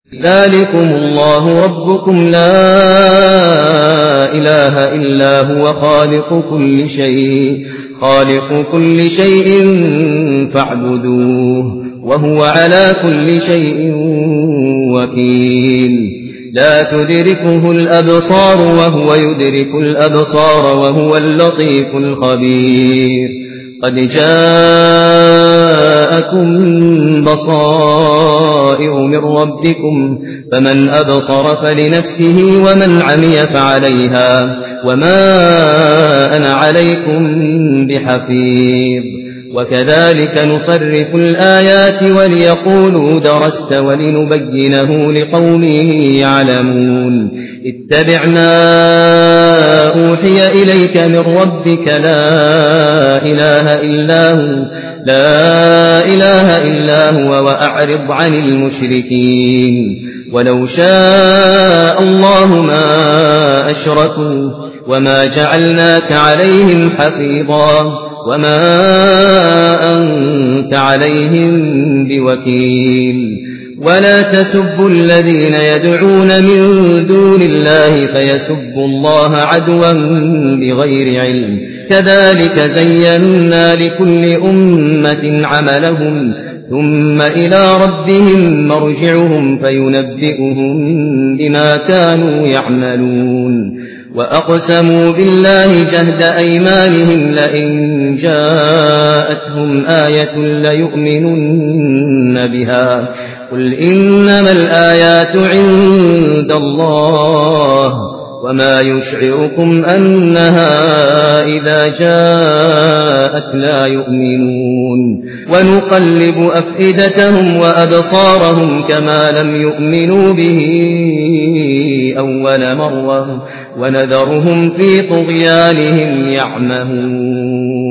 ذلكم الله ربكم لا إله إلا هو خالق كل شيء فاعبدوه وهو على كل شيء وكيل لا تدركه الأبصار وهو يدرك الأبصار وهو اللطيف الخبير قد جاءكم بصائر من ربكم فمن أبصر فلنفسه ومن عمي فعليها وما أنا عليكم بحفيظ وكذلك نصرف الآيات وليقولوا درست ولنبينه لقوم يعلمون اتبع ما أوحي إليك من ربك لا إله إلا هو وأعرض عن المشركين ولو شاء الله ما أشركوا وما جعلناك عليهم حفيظا وما أنت عليهم بوكيل ولا تسبوا الذين يدعون من دون الله فيسبوا الله عدوا بغير علم كذلك زينا لكل أمة عملهم ثم إلى ربهم مرجعهم فينبئهم بما كانوا يعملون وأقسموا بالله جهد أيمانهم لئن جاءتهم آية ليؤمنن بها قل إنما الآيات عند الله وما يشعركم أنها إذا جاءت لا يؤمنون ونقلب أفئدتهم وأبصارهم كما لم يؤمنوا به أول مرة ونذرهم في طغيانهم يعمهون